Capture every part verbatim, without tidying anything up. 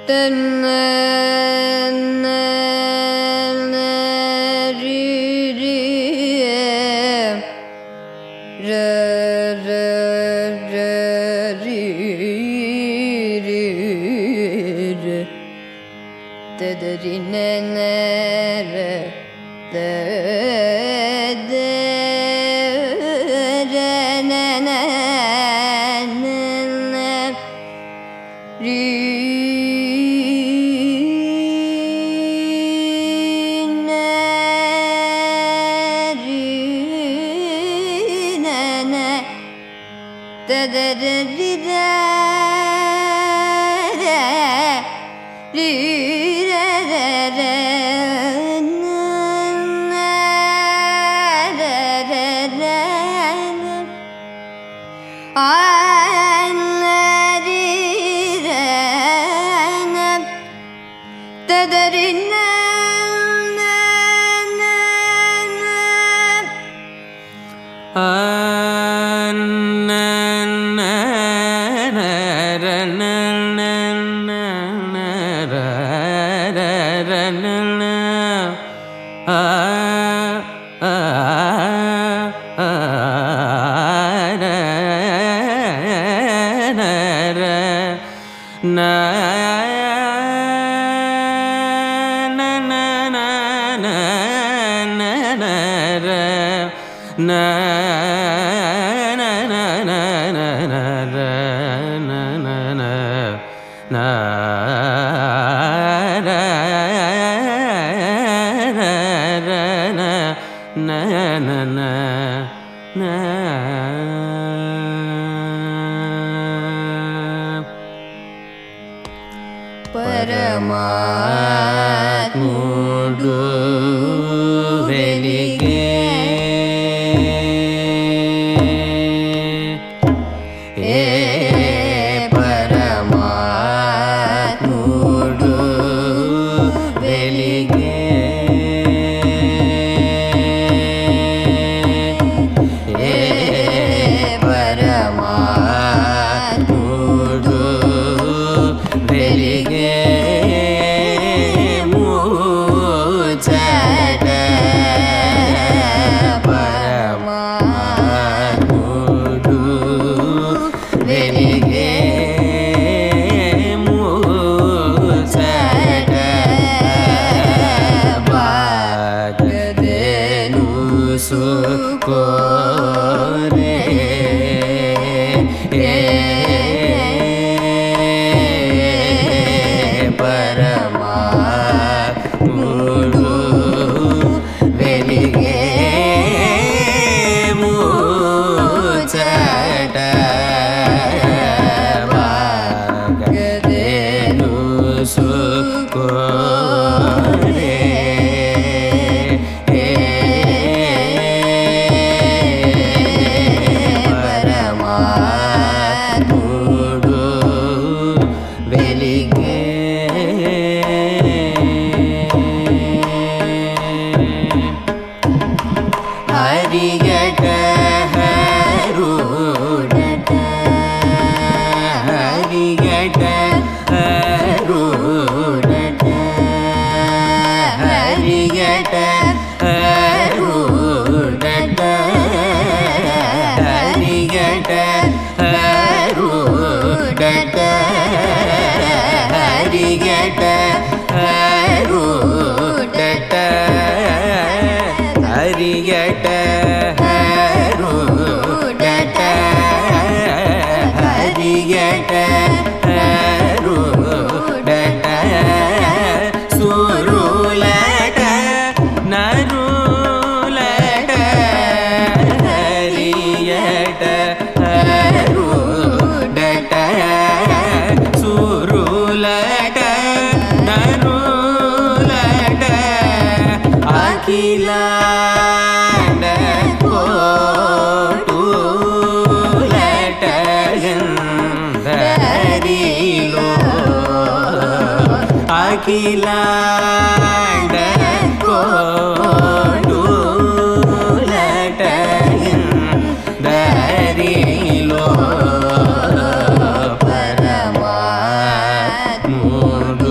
Paramatma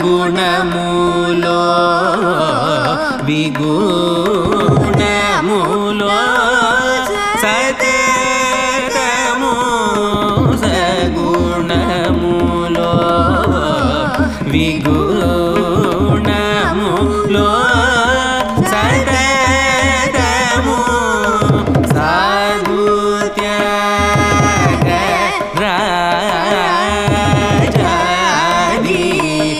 సగుణములో విగుణములో సతతము సగుణములో విగుణములో సతతము సాగుత్యాగ రాజాది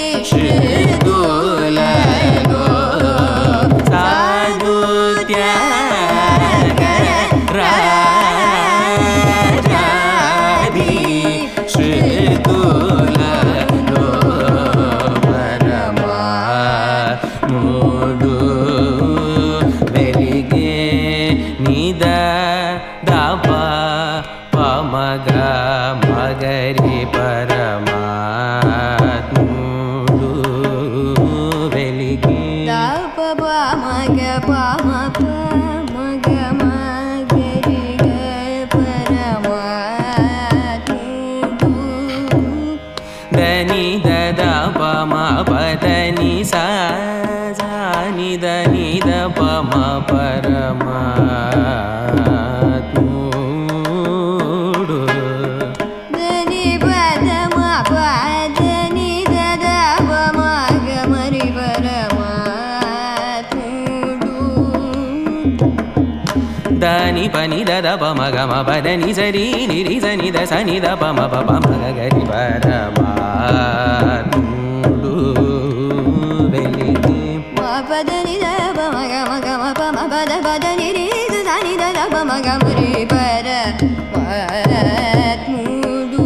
శ్రుతులలో సాగుత్యాగ రాజాది శ్రుతులలో పరమాత్ముడు వెలిగే నిద దప పమగ మగరి పరమాత్ముడు వెలిగే దప పమగ పమ పమగ మగరి పరమాత్ముడు దని దద పమ పదని సా నిద నిద పమ పరమాత్ముడు దని పదమ పదని దద పమగ మరి పరమాత్ముడు దాని పని దద పమ గమ పదని సరి నిరి సని ద సని ద పమ పమ గరి పరమాత్ముడు వెలిగే పదని ద పమ గమ గమ పమ పద పదని రి సని ద పమ గమ రి పరమాత్ముడు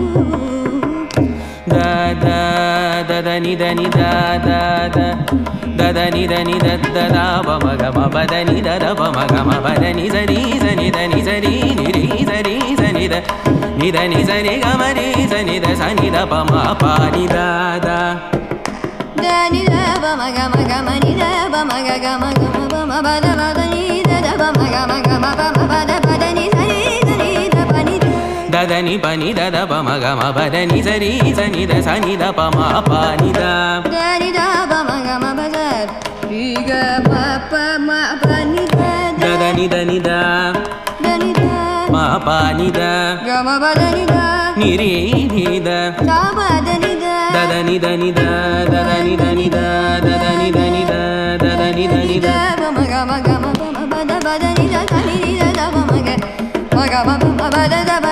దద దద నిద నిద దద దద నిద నిద దద పమ గమ పదని దద పమ గమ పదని సరి సని ద ని సరి నిరి సరి సని ద నిద ని సరి గమ రి సని ద సని ద పమ పాని దద దని ద పమ గమ గమ ని ద పమ గ గమ గమ పమ పద పదని ద పమ గమ గమ పమ పద పదని సరి సని ద పని దదని పని దద పమ గమ పదని సరి సని ద సని ద పమ పాని ద దని ద పమ గమ పద రి గ మ పమ పని ద దదని దని ద దని ద మా పాని ద గమ పదని ద నిరి ని ద ద పదని ద దదని దని ద దదని దని ద దదని దని ద దదని దని ద పమ గమ గమ పమ పద పదని ద సని ద పమ గ మ గమ పమ పద ద